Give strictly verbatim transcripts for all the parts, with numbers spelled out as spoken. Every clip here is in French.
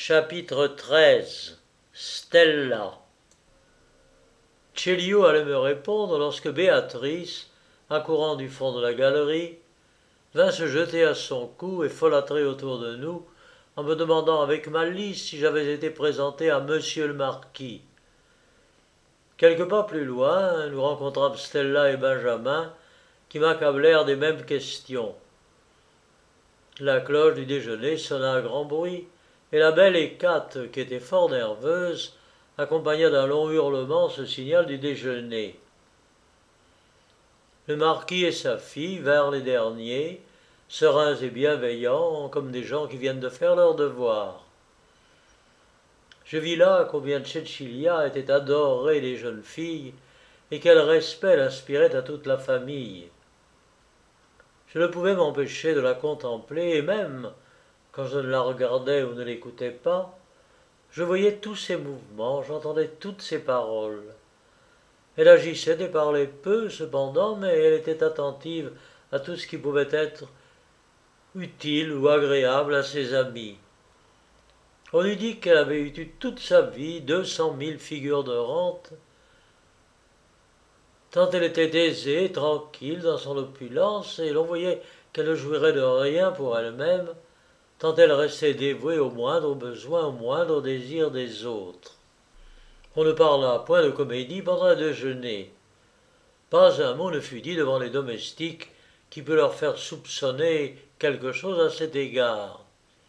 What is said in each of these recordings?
Chapitre treize. Stella. Célio allait me répondre lorsque Béatrice, accourant du fond de la galerie, vint se jeter à son cou et folâtrer autour de nous, en me demandant avec malice si j'avais été présenté à monsieur le marquis. Quelques pas plus loin, nous rencontrâmes Stella et Benjamin, qui m'accablèrent des mêmes questions. La cloche du déjeuner sonna à grand bruit, et la belle Hécate, qui était fort nerveuse, accompagna d'un long hurlement ce signal du déjeuner. Le marquis et sa fille vinrent les derniers, sereins et bienveillants, comme des gens qui viennent de faire leur devoir. Je vis là combien Cecilia était adorée des jeunes filles, et quel respect elle inspirait à toute la famille. Je ne pouvais m'empêcher de la contempler, et même, quand je ne la regardais ou ne l'écoutais pas, je voyais tous ses mouvements, j'entendais toutes ses paroles. Elle agissait et parlait peu, cependant, mais elle était attentive à tout ce qui pouvait être utile ou agréable à ses amis. On eût dit qu'elle avait eu toute sa vie deux cent mille figures de rente, tant elle était aisée, tranquille dans son opulence, et l'on voyait qu'elle ne jouirait de rien pour elle-même, tant elle restait dévouée au moindre besoin, au moindre désir des autres. On ne parla point de comédie pendant le déjeuner. Pas un mot ne fut dit devant les domestiques qui peut leur faire soupçonner quelque chose à cet égard.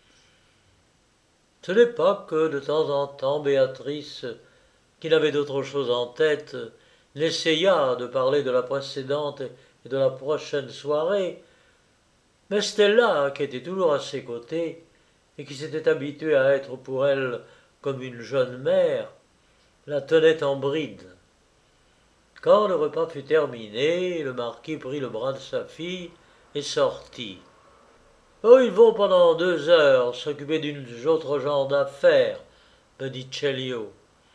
Ce n'est pas que, de temps en temps, Béatrice, qui n'avait d'autre chose en tête, n'essaya de parler de la précédente et de la prochaine soirée, mais Stella, qui était toujours à ses côtés, et qui s'était habituée à être pour elle comme une jeune mère, la tenait en bride. Quand le repas fut terminé, le marquis prit le bras de sa fille et sortit. « Oh, ils vont pendant deux heures s'occuper d'une autre genre d'affaires, me dit Célio.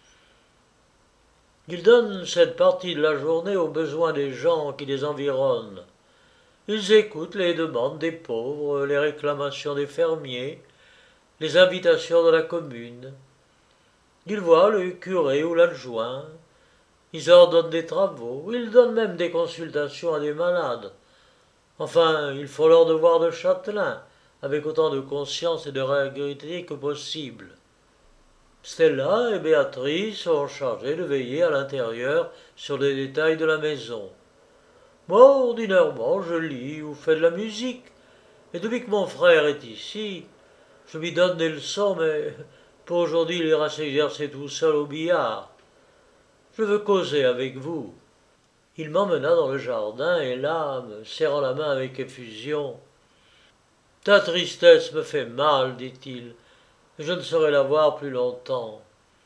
Ils donnent cette partie de la journée aux besoins des gens qui les environnent. Ils écoutent les demandes des pauvres, les réclamations des fermiers, les invitations de la commune. Ils voient le curé ou l'adjoint. Ils ordonnent des travaux. Ils donnent même des consultations à des malades. Enfin, ils font leur devoir de châtelain, avec autant de conscience et de régularité que possible. Stella et Béatrice sont chargées de veiller à l'intérieur sur les détails de la maison. Moi, ordinairement, je lis ou fais de la musique, et depuis que mon frère est ici, je lui donne des leçons, mais pour aujourd'hui il ira s'exercer tout seul au billard. Je veux causer avec vous. Il m'emmena dans le jardin, et là, me serrant la main avec effusion, « Ta tristesse me fait mal, dit-il, et je ne saurais la voir plus longtemps.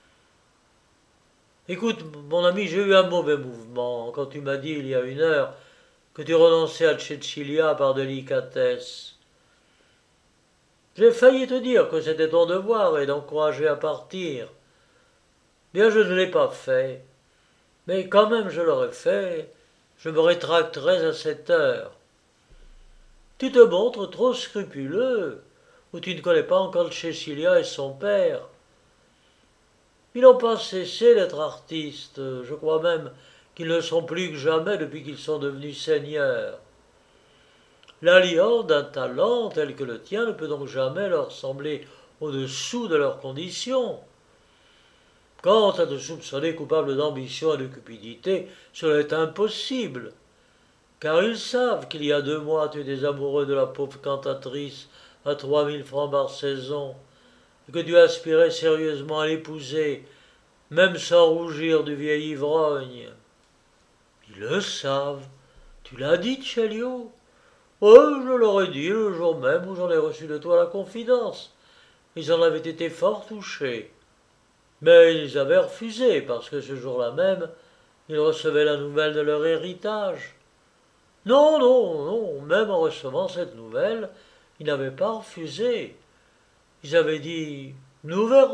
Écoute, mon ami, j'ai eu un mauvais mouvement quand tu m'as dit il y a une heure que tu renonçais à Cecilia par délicatesse. J'ai failli te dire que c'était ton devoir et d'encourager à partir. Bien, je ne l'ai pas fait, mais quand même je l'aurais fait, je me rétracterais à cette heure. Tu te montres trop scrupuleux, ou tu ne connais pas encore Cecilia et son père. Ils n'ont pas cessé d'être artistes, je crois même qu'ils ne sont plus que jamais depuis qu'ils sont devenus seigneurs. L'alliance d'un talent tel que le tien ne peut donc jamais leur sembler au-dessous de leurs conditions. Quant à te soupçonner coupable d'ambition et de cupidité, cela est impossible, car ils savent qu'il y a deux mois tu étais amoureux de la pauvre cantatrice à trois mille francs par saison, et que tu aspirais sérieusement à l'épouser, même sans rougir du vieil ivrogne. Ils le savent. Tu l'as dit, Célio? Oh, je leur ai dit le jour même où j'en ai reçu de toi la confidence. Ils en avaient été fort touchés. Mais ils avaient refusé, parce que ce jour-là même, ils recevaient la nouvelle de leur héritage. Non, non, non, même en recevant cette nouvelle, ils n'avaient pas refusé. Ils avaient dit « Nous verrons ».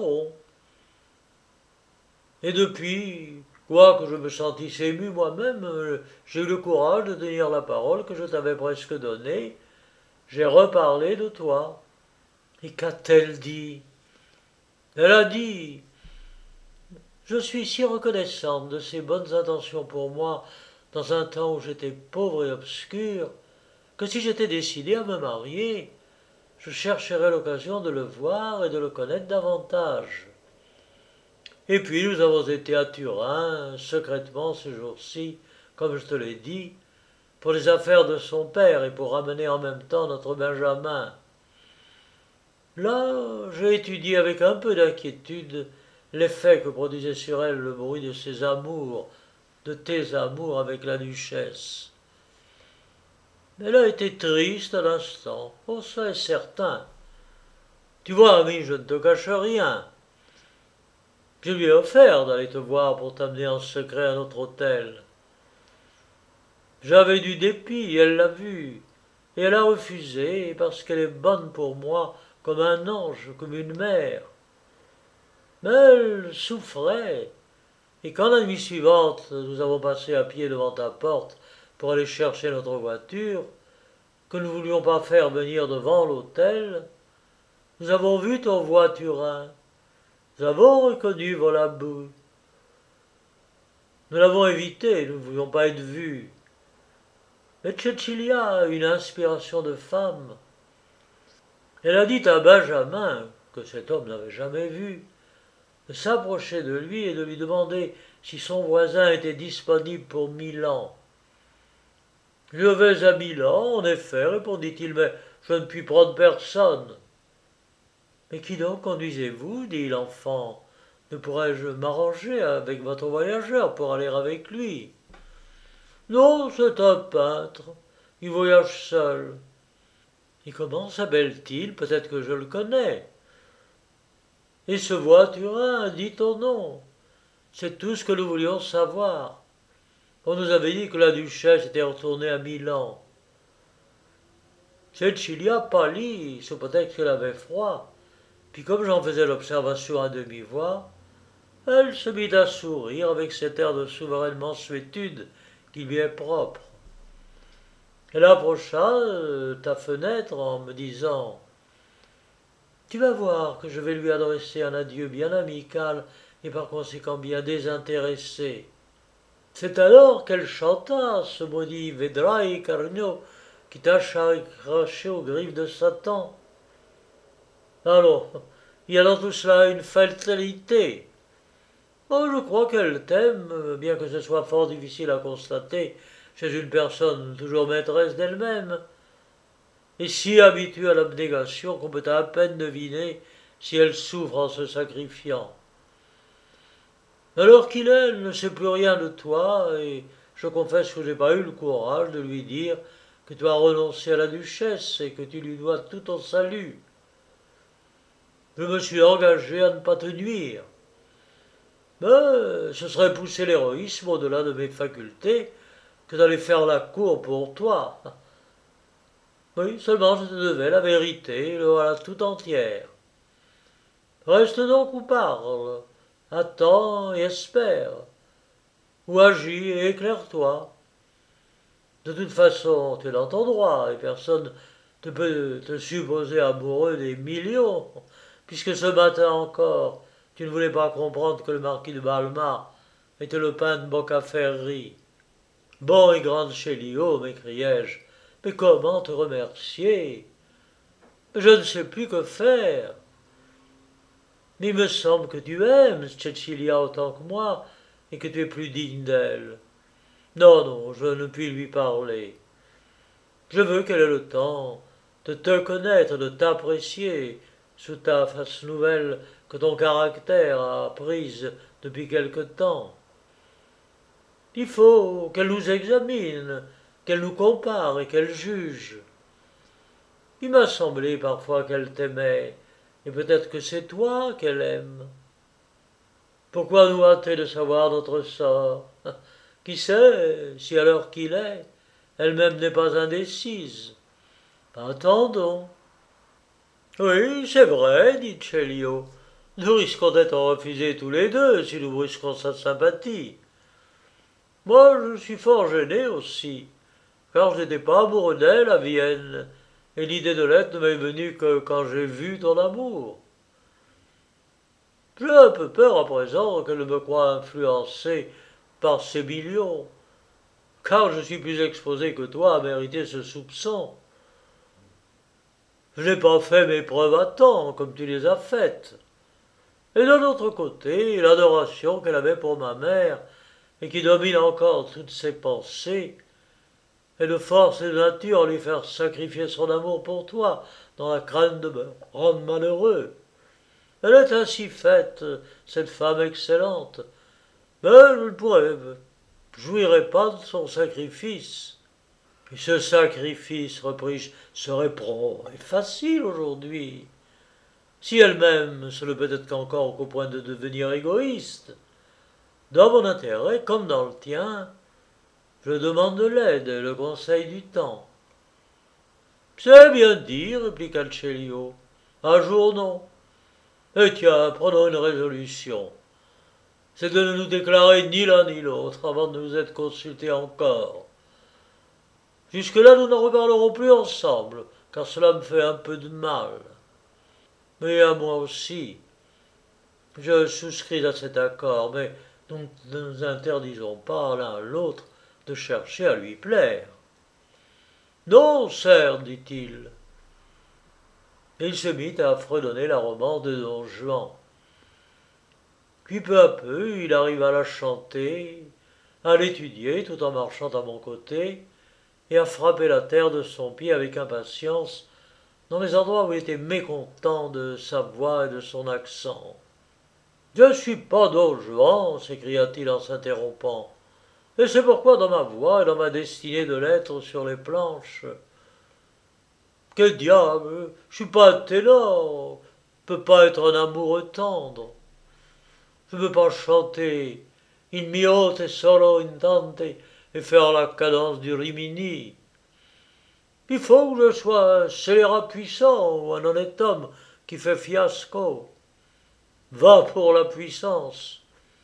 Et depuis, quoique je me sentisse ému moi-même, j'ai eu le courage de tenir la parole que je t'avais presque donnée. J'ai reparlé de toi. Et qu'a-t-elle dit? Elle a dit: je suis si reconnaissante de ses bonnes intentions pour moi dans un temps où j'étais pauvre et obscur, que si j'étais décidée à me marier, je chercherais l'occasion de le voir et de le connaître davantage. Et puis nous avons été à Turin, secrètement ce jour-ci, comme je te l'ai dit, pour les affaires de son père et pour ramener en même temps notre Benjamin. Là, j'ai étudié avec un peu d'inquiétude l'effet que produisait sur elle le bruit de ses amours, de tes amours avec la duchesse. Elle a été triste à l'instant, oh ça est certain. Tu vois, ami, je ne te cache rien. Je lui ai offert d'aller te voir pour t'amener en secret à notre hôtel. J'avais du dépit, elle l'a vu, et elle a refusé parce qu'elle est bonne pour moi comme un ange, comme une mère. Mais elle souffrait, et quand la nuit suivante nous avons passé à pied devant ta porte pour aller chercher notre voiture, que nous ne voulions pas faire venir devant l'hôtel, nous avons vu ton voiturin, nous avons reconnu Volabou. Nous l'avons évité, nous ne voulions pas être vus. Mais Cecilia a une inspiration de femme. Elle a dit à Benjamin, que cet homme n'avait jamais vu, de s'approcher de lui et de lui demander si son voisin était disponible pour Milan. Je vais à Milan, en effet, répondit-il, mais je ne puis prendre personne. Mais qui donc conduisez-vous dit l'enfant. Ne pourrais-je m'arranger avec votre voyageur pour aller avec lui? Non, c'est un peintre. Il voyage seul. Et comment s'appelle-t-il? Peut-être que je le connais. Et ce voiturin, dit ton nom. C'est tout ce que nous voulions savoir. On nous avait dit que la duchesse était retournée à Milan. Cecilia pâlit, sous prétexte qu'elle avait froid. Puis comme j'en faisais l'observation à demi-voix, elle se mit à sourire avec cet air de souveraine mansuétude qui lui est propre. Elle approcha euh, ta fenêtre en me disant: tu vas voir que je vais lui adresser un adieu bien amical et par conséquent bien désintéressé. C'est alors qu'elle chanta ce maudit Vedrai Carnot qui t'a craché aux griffes de Satan. Alors, il y a dans tout cela une fatalité. Oh, je crois qu'elle t'aime, bien que ce soit fort difficile à constater chez une personne toujours maîtresse d'elle-même, et si habituée à l'abnégation qu'on peut à peine deviner si elle souffre en se sacrifiant. Alors qu'il est, elle ne sait plus rien de toi, et je confesse que je n'ai pas eu le courage de lui dire que tu as renoncé à la duchesse et que tu lui dois tout ton salut. Je me suis engagé à ne pas te nuire. Mais ce serait pousser l'héroïsme au-delà de mes facultés que d'aller faire la cour pour toi. Oui, seulement je te devais la vérité, le voilà tout entière. Reste donc ou parle, attends et espère, ou agis et éclaire-toi. De toute façon, tu es dans ton droit, et personne ne peut te supposer amoureux des millions, puisque ce matin encore, tu ne voulais pas comprendre que le marquis de Balma était le peintre de Boccaferri. Bon et grande Chélio, m'écriai-je, mais comment te remercier? Je ne sais plus que faire. Mais il me semble que tu aimes Cecilia autant que moi, et que tu es plus digne d'elle. Non, non, je ne puis lui parler. Je veux qu'elle ait le temps de te connaître, de t'apprécier, sous ta face nouvelle que ton caractère a prise depuis quelque temps. Il faut qu'elle nous examine, qu'elle nous compare et qu'elle juge. Il m'a semblé parfois qu'elle t'aimait, et peut-être que c'est toi qu'elle aime. Pourquoi nous hâter de savoir notre sort? Qui sait si à l'heure qu'il est, elle-même n'est pas indécise? Attendons. Oui, c'est vrai, dit Chelio. Nous risquons d'être refusés tous les deux si nous brusquons sa sympathie. Moi, je suis fort gêné aussi, car je n'étais pas amoureux d'elle à Vienne, et l'idée de l'être ne m'est venue que quand j'ai vu ton amour. J'ai un peu peur à présent qu'elle ne me croie influencé par ses millions, car je suis plus exposé que toi à mériter ce soupçon. Je n'ai pas fait mes preuves à temps, comme tu les as faites. Et d'un autre côté, l'adoration qu'elle avait pour ma mère, et qui domine encore toutes ses pensées, est de force et de nature à lui faire sacrifier son amour pour toi, dans la crainte de me rendre malheureux. Elle est ainsi faite, cette femme excellente, mais je ne pourrais, jouirais pas de son sacrifice. Et ce sacrifice, repris-je, serait prompt et facile aujourd'hui. Si elle-même, ce ne peut être qu'encore qu'au point de devenir égoïste. Dans mon intérêt, comme dans le tien, je demande de l'aide et le conseil du temps. C'est bien dit, répliqua Celio. Un jour non. Et tiens, prenons une résolution. C'est de ne nous déclarer ni l'un ni l'autre avant de nous être consultés encore. Jusque-là, nous n'en reparlerons plus ensemble, car cela me fait un peu de mal. Mais à moi aussi. Je souscris à cet accord, mais nous ne nous interdisons pas l'un à l'autre de chercher à lui plaire. Non, certes, dit-il. Et il se mit à fredonner la romance de Don Juan. Puis peu à peu, il arriva à la chanter, à l'étudier tout en marchant à mon côté, et à frapper la terre de son pied avec impatience dans les endroits où il était mécontent de sa voix et de son accent. « Je ne suis pas Don Juan, s'écria-t-il en s'interrompant, et c'est pourquoi dans ma voix et dans ma destinée de l'être sur les planches. Que diable, je suis pas un ténor, je peux pas être un amoureux tendre. Je ne peux pas chanter in miote solo intante et faire la cadence du Rimini. Il faut que je sois un scélérat puissant ou un honnête homme qui fait fiasco. Va pour la puissance.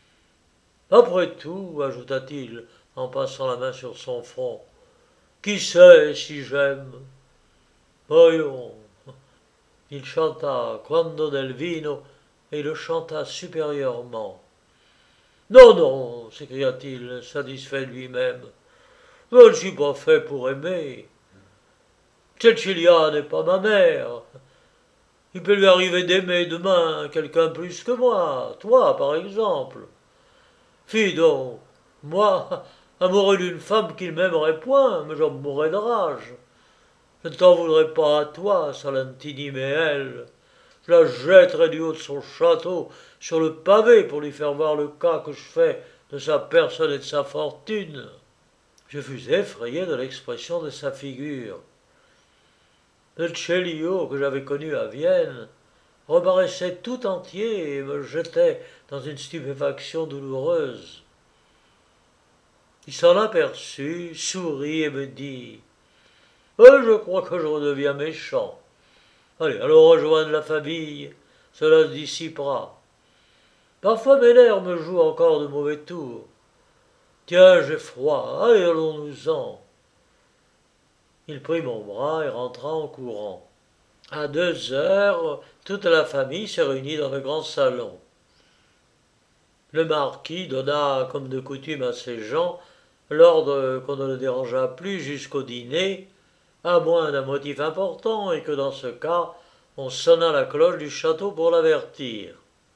Après tout, ajouta-t-il en passant la main sur son front, qui sait si j'aime? Voyons. Il chanta Quando del vino et le chanta supérieurement. Non, non, s'écria-t-il, satisfait lui-même. Je ne suis pas fait pour aimer. Cecilia n'est pas ma mère. Il peut lui arriver d'aimer demain quelqu'un plus que moi, toi par exemple. Fi donc, moi, amoureux d'une femme qui ne m'aimerait point, mais j'en mourrais de rage. Je ne t'en voudrais pas à toi, Salentini, mais elle. Je la jetterais du haut de son château sur le pavé pour lui faire voir le cas que je fais de sa personne et de sa fortune. Je fus effrayé de l'expression de sa figure. Le Celio que j'avais connu à Vienne reparaissait tout entier et me jetait dans une stupéfaction douloureuse. Il s'en aperçut, sourit et me dit « Oh, je crois que je redeviens méchant. Allez, allons rejoindre la famille, cela se dissipera. Parfois mes nerfs me jouent encore de mauvais tours. Tiens, j'ai froid, allez, allons-nous-en. » Il prit mon bras et rentra en courant. À deux heures, toute la famille se réunit dans le grand salon. Le marquis donna, comme de coutume à ses gens, l'ordre qu'on ne le dérangeât plus jusqu'au dîner, à moins d'un motif important, et que dans ce cas, on sonna la cloche du château pour l'avertir.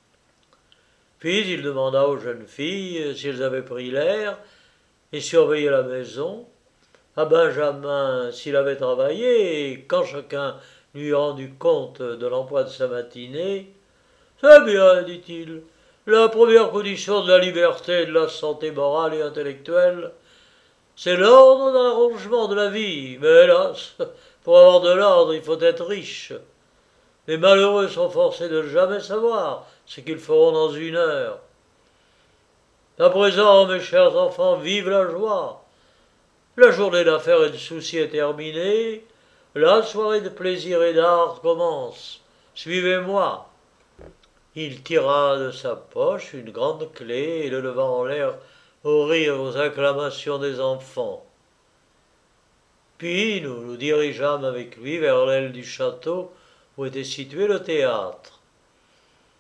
Puis il demanda aux jeunes filles si elles avaient pris l'air et surveillé la maison, à Benjamin s'il avait travaillé, et quand chacun lui eut rendu compte de l'emploi de sa matinée, « C'est bien, dit-il, la première condition de la liberté et de la santé morale et intellectuelle, c'est l'ordre dans l'arrangement de la vie, mais hélas, pour avoir de l'ordre, il faut être riche. Les malheureux sont forcés de ne jamais savoir ce qu'ils feront dans une heure. À présent, mes chers enfants, vive la joie. La journée d'affaires et de soucis est terminée. La soirée de plaisir et d'art commence. Suivez-moi. » Il tira de sa poche une grande clé et le leva en l'air aux rires, aux acclamations des enfants. Puis nous nous dirigeâmes avec lui vers l'aile du château où était situé le théâtre.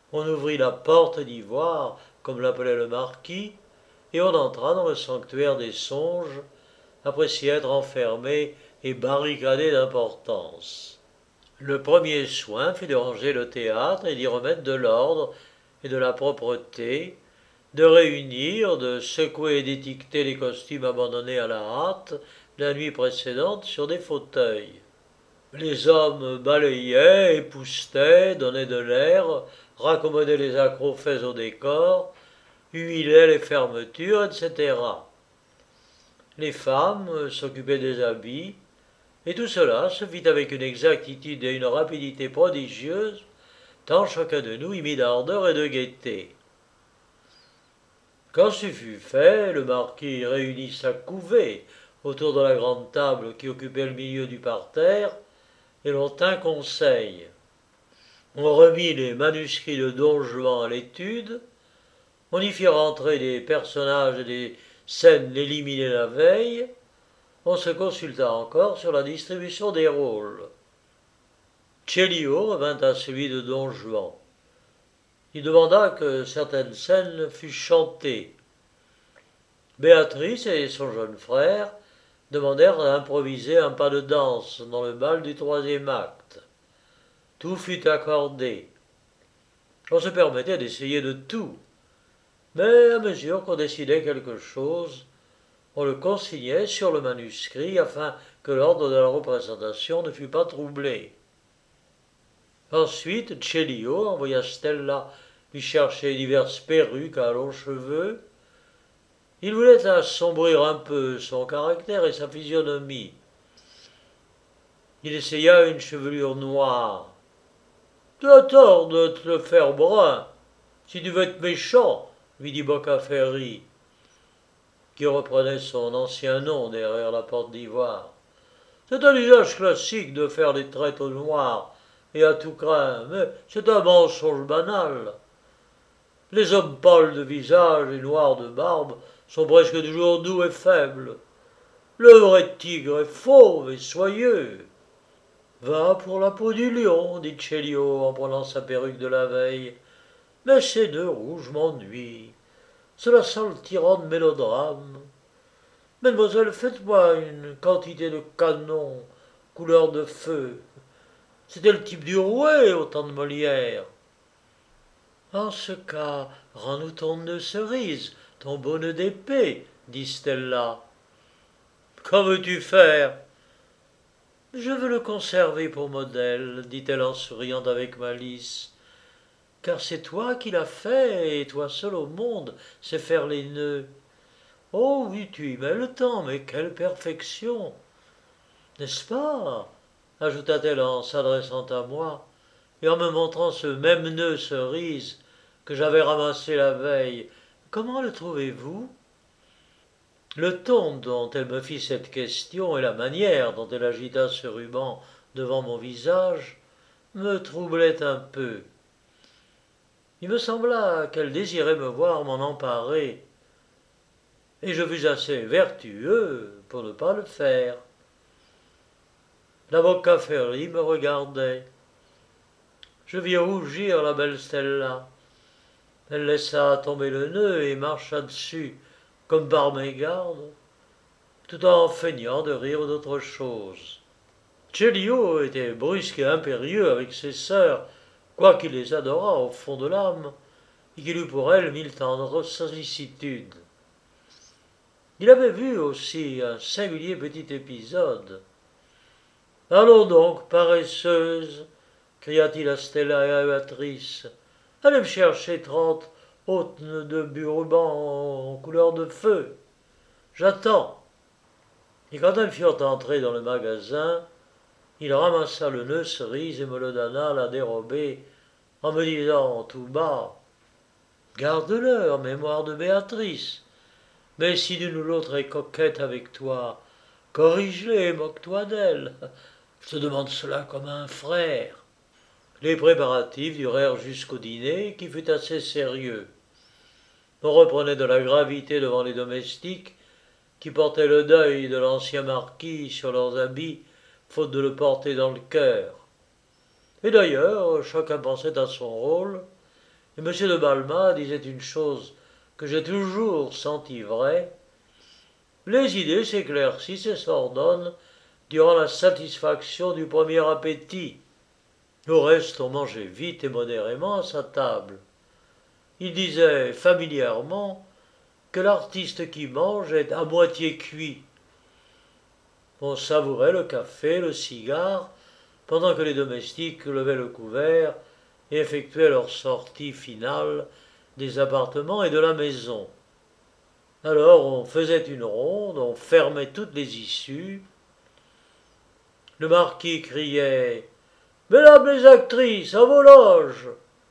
On ouvrit la porte d'ivoire, comme l'appelait le marquis, et on entra dans le sanctuaire des songes, après s'y être enfermé et barricadé d'importance. Le premier soin fut de ranger le théâtre et d'y remettre de l'ordre et de la propreté, de réunir, de secouer et d'étiqueter les costumes abandonnés à la hâte la nuit précédente sur des fauteuils. Les hommes balayaient, époussetaient, donnaient de l'air, raccommodaient les accrocs faits au décor, huilaient les fermetures, et cetera. Les femmes s'occupaient des habits, et tout cela se fit avec une exactitude et une rapidité prodigieuses, tant chacun de nous y mit d'ardeur et de gaieté. Quand ce fut fait, le marquis réunit sa couvée autour de la grande table qui occupait le milieu du parterre, et l'on tint conseil. On remit les manuscrits de Don Juan à l'étude, on y fit rentrer des personnages et des scènes éliminés la veille, on se consulta encore sur la distribution des rôles. Chelio revint à celui de Don Juan. Il demanda que certaines scènes fussent chantées. Béatrice et son jeune frère demandèrent d'improviser un pas de danse dans le bal du troisième acte. Tout fut accordé. On se permettait d'essayer de tout, mais à mesure qu'on décidait quelque chose, on le consignait sur le manuscrit afin que l'ordre de la représentation ne fût pas troublé. Ensuite, Chelio envoya Stella lui chercher diverses perruques à longs cheveux. Il voulait assombrir un peu son caractère et sa physionomie. Il essaya une chevelure noire. « Tu as tort de te le faire brun, si tu veux être méchant, » lui dit Boccaferri, qui reprenait son ancien nom derrière la porte d'ivoire. « C'est un usage classique de faire des traites au noir et à tout crin, mais c'est un mensonge banal. Les hommes pâles de visage et noirs de barbe sont presque toujours doux et faibles. Le vrai tigre est fauve et soyeux. » « Va pour la peau du lion, dit Chelio en prenant sa perruque de la veille. Mais ces nœuds rouges m'ennuient. Cela sent le tyran de mélodrame. Mademoiselle, faites-moi une quantité de canon, couleur de feu. C'était le type du rouet au temps de Molière. En ce cas, rends-nous ton nœud cerise, ton beau nœud d'épée, dit Stella. Qu'en veux-tu faire? Je veux le conserver pour modèle, dit-elle en souriant avec malice, car c'est toi qui l'as fait, et toi seul au monde sais faire les nœuds. Oh oui, tu y mets le temps, mais quelle perfection! N'est-ce pas? Ajouta-t-elle en s'adressant à moi, et en me montrant ce même nœud cerise que j'avais ramassé la veille. Comment le trouvez-vous? Le ton dont elle me fit cette question et la manière dont elle agita ce ruban devant mon visage me troublaient un peu. Il me sembla qu'elle désirait me voir m'en emparer, et je fus assez vertueux pour ne pas le faire. La Boccaferri me regardait. Je vis rougir la belle Stella. Elle laissa tomber le nœud et marcha dessus, comme par mégarde, tout en feignant de rire d'autre chose. Chelio était brusque et impérieux avec ses sœurs, quoiqu'il les adorât au fond de l'âme, et qu'il eût pour elles mille tendres sollicitudes. Il avait vu aussi un singulier petit épisode. « Allons donc, paresseuse !» cria-t-il à Stella et à Béatrice. « Allez me chercher trente hautes nœuds de ruban en couleur de feu. J'attends. » Et quand elles furent entrées dans le magasin, il ramassa le nœud cerise et me le donna à la dérobée, en me disant tout bas: « Garde-le en mémoire de Béatrice. Mais si l'une ou l'autre est coquette avec toi, corrige-les et moque-toi d'elle. Je te demande cela comme un frère. » Les préparatifs durèrent jusqu'au dîner, qui fut assez sérieux. On reprenait de la gravité devant les domestiques, qui portaient le deuil de l'ancien marquis sur leurs habits, faute de le porter dans le cœur. Et d'ailleurs, chacun pensait à son rôle, Et M. de Balma disait une chose que j'ai toujours sentie vraie: les idées s'éclaircissent et s'ordonnent durant la satisfaction du premier appétit. Au reste, on mangeait vite et modérément à sa table. Il disait familièrement que l'artiste qui mange est à moitié cuit. On savourait le café, le cigare, pendant que les domestiques levaient le couvert et effectuaient leur sortie finale des appartements et de la maison. Alors on faisait une ronde, on fermait toutes les issues. Le marquis criait « Mesdames les actrices, à vos loges !»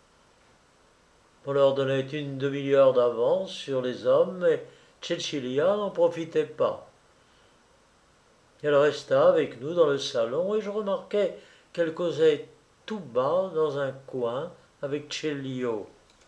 On leur donnait une demi-heure d'avance sur les hommes, mais Cecilia n'en profitait pas. Elle resta avec nous dans le salon et je remarquai qu'elle causait tout bas dans un coin avec Cellio.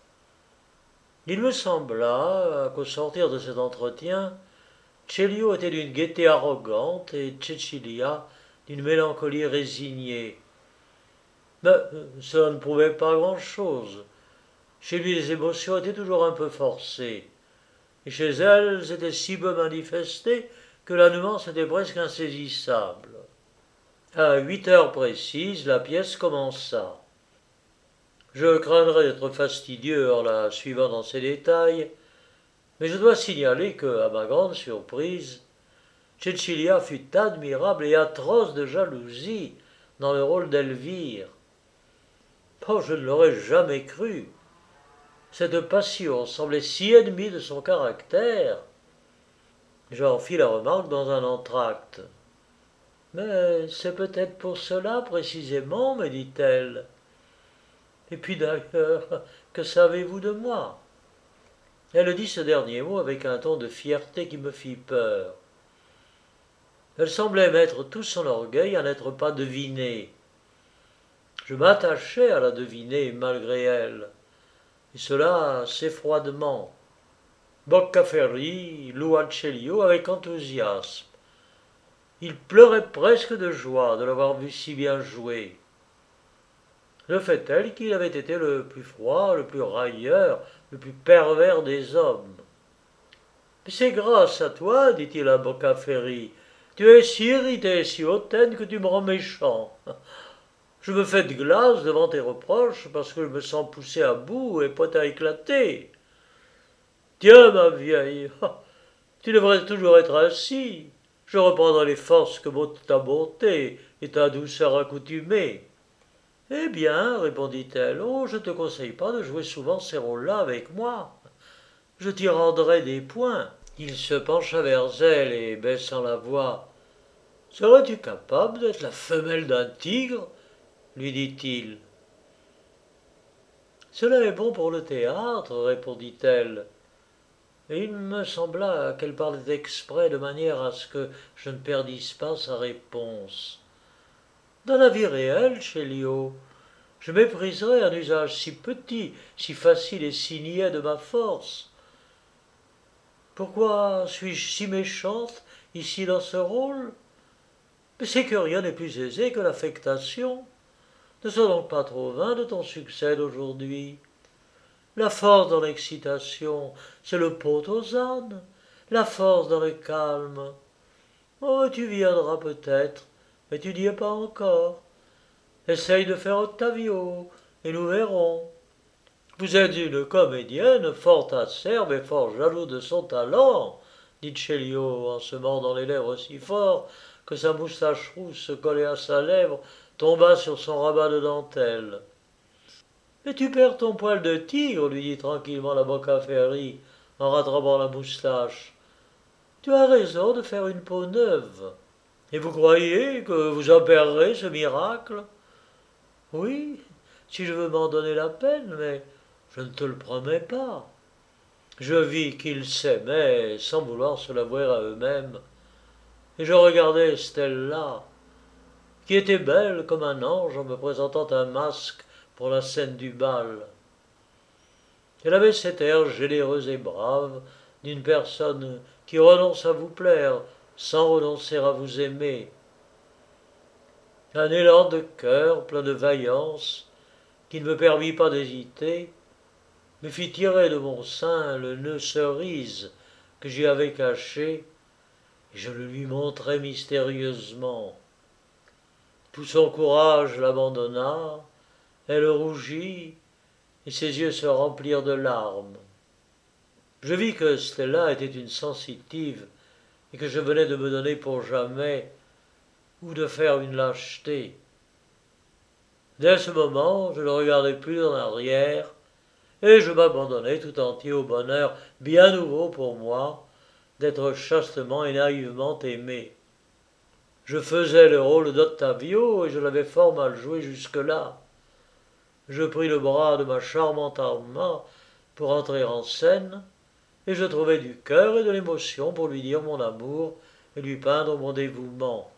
Il me sembla qu'au sortir de cet entretien, Cellio était d'une gaieté arrogante et Cecilia d'une mélancolie résignée. Mais cela ne prouvait pas grand-chose. Chez lui, les émotions étaient toujours un peu forcées, et chez elle, elles étaient si peu manifestées que la nuance était presque insaisissable. À huit heures précises, la pièce commença. Je craindrais d'être fastidieux en la suivant dans ses détails, mais je dois signaler que, à ma grande surprise, Cecilia fut admirable et atroce de jalousie dans le rôle d'Elvire. Oh, je ne l'aurais jamais cru. Cette passion semblait si ennemie de son caractère. J'en fis la remarque dans un entr'acte. Mais c'est peut-être pour cela précisément, me dit-elle. Et puis d'ailleurs, que savez-vous de moi? Elle dit ce dernier mot avec un ton de fierté qui me fit peur. Elle semblait mettre tout son orgueil à n'être pas devinée. Je m'attachai à la deviner malgré elle, et cela assez froidement. Boccaferri loua Cellio avec enthousiasme. Il pleurait presque de joie de l'avoir vu si bien jouer. Le fait est qu'il avait été le plus froid, le plus railleur, le plus pervers des hommes. « Mais c'est grâce à toi, dit-il à Boccaferri. Tu es si irrité et si hautaine que tu me rends méchant. Je me fais de glace devant tes reproches parce que je me sens poussé à bout et prêt à éclater. Tiens, ma vieille, tu devrais toujours être ainsi. Je reprendrai les forces que m'ôte ta bonté et ta douceur accoutumée. » Eh bien, répondit-elle, oh, je ne te conseille pas de jouer souvent ces rôles-là avec moi. Je t'y rendrai des points. Il se pencha vers elle et, baissant la voix, « Serais-tu capable d'être la femelle d'un tigre ?» lui dit-il. « Cela est bon pour le théâtre, répondit-elle. Et il me sembla qu'elle parlait exprès de manière à ce que je ne perdisse pas sa réponse. Dans la vie réelle, Cellio, je mépriserais un usage si petit, si facile et si niais de ma force. Pourquoi suis-je si méchante ici dans ce rôle? Mais c'est que rien n'est plus aisé que l'affectation. Ne sois donc pas trop vain de ton succès d'aujourd'hui. La force dans l'excitation, c'est le pot aux ânes, la force dans le calme. Oh, tu viendras peut-être, mais tu n'y es pas encore. Essaye de faire Ottavio, et nous verrons. Vous êtes une comédienne fort acerbe et fort jaloux de son talent, dit Cellio en se mordant les lèvres si fort que sa moustache rousse collée à sa lèvre tomba sur son rabat de dentelle. « Mais tu perds ton poil de tigre, lui dit tranquillement la Boccaferri en rattrapant la moustache. Tu as raison de faire une peau neuve. Et vous croyez que vous opérerez ce miracle? Oui, si je veux m'en donner la peine, mais je ne te le promets pas. Je vis qu'ils s'aimaient sans vouloir se l'avouer à eux-mêmes, et je regardais Stella, qui était belle comme un ange en me présentant un masque pour la scène du bal. Elle avait cet air généreux et brave d'une personne qui renonce à vous plaire sans renoncer à vous aimer. Un élan de cœur plein de vaillance qui ne me permit pas d'hésiter me fit tirer de mon sein le nœud cerise que j'y avais caché, et je le lui montrai mystérieusement. Tout son courage l'abandonna, elle rougit, et ses yeux se remplirent de larmes. Je vis que Stella était une sensitive, et que je venais de me donner pour jamais, ou de faire une lâcheté. Dès ce moment, je ne regardai plus en arrière, et je m'abandonnai tout entier au bonheur bien nouveau pour moi d'être chastement et naïvement aimé. Je faisais le rôle d'Ottavio, et je l'avais fort mal joué jusque-là. Je pris le bras de ma charmante Arma pour entrer en scène, et je trouvai du cœur et de l'émotion pour lui dire mon amour et lui peindre mon dévouement.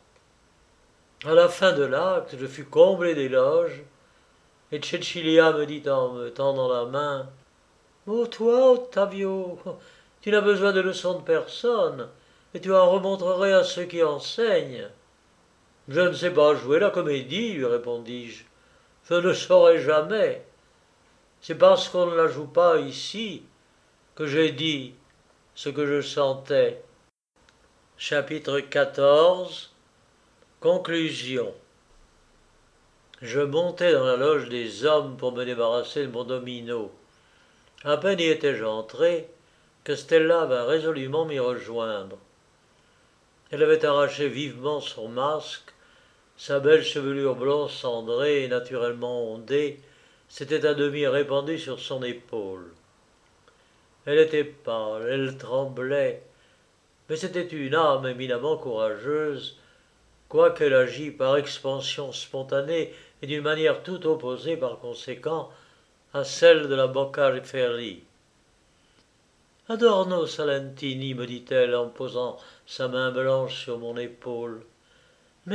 À la fin de l'acte, je fus comblé d'éloges, et Cecilia me dit en me tendant la main: Oh, toi, Ottavio, tu n'as besoin de leçons de personne, et tu en remontrerais à ceux qui enseignent. Je ne sais pas jouer la comédie, lui répondis-je. Je ne saurai jamais. C'est parce qu'on ne la joue pas ici que j'ai dit ce que je sentais. Chapitre quatorze. Conclusion. Je montai dans la loge des hommes pour me débarrasser de mon domino. À peine y étais-je entré que Stella vint résolument m'y rejoindre. Elle avait arraché vivement son masque, sa belle chevelure blonde cendrée et naturellement ondée s'était à demi répandue sur son épaule. Elle était pâle, elle tremblait, mais c'était une âme éminemment courageuse, quoiqu'elle agît par expansion spontanée et d'une manière tout opposée par conséquent à celle de la Boccaferri. « Adorno Salentini, me dit-elle en posant sa main blanche sur mon épaule. M'aimez-vous »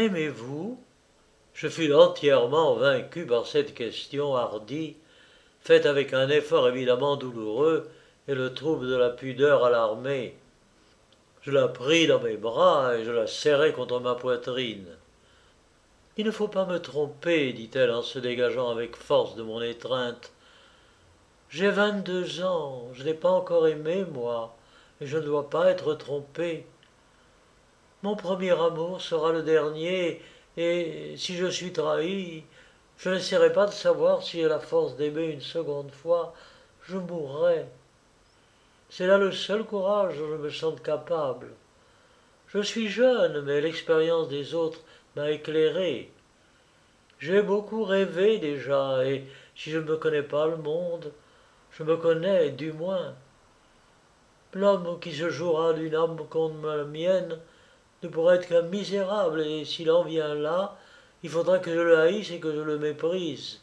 Je fus entièrement vaincu par cette question hardie, faite avec un effort évidemment douloureux et le trouble de la pudeur alarmée. Je la pris dans mes bras et je la serrai contre ma poitrine. « Il ne faut pas me tromper, dit-elle en se dégageant avec force de mon étreinte. J'ai vingt-deux ans, je n'ai pas encore aimé, moi, et je ne dois pas être trompée. Mon premier amour sera le dernier, et si je suis trahi, je n'essaierai pas de savoir si j'ai la force d'aimer une seconde fois, je mourrai. C'est là le seul courage dont je me sente capable. Je suis jeune, mais l'expérience des autres m'a éclairé. J'ai beaucoup rêvé déjà, et si je ne me connais pas le monde, je me connais du moins. L'homme qui se jouera d'une âme comme la mienne ne pourra être qu'un misérable, et s'il en vient là, il faudra que je le haïsse et que je le méprise.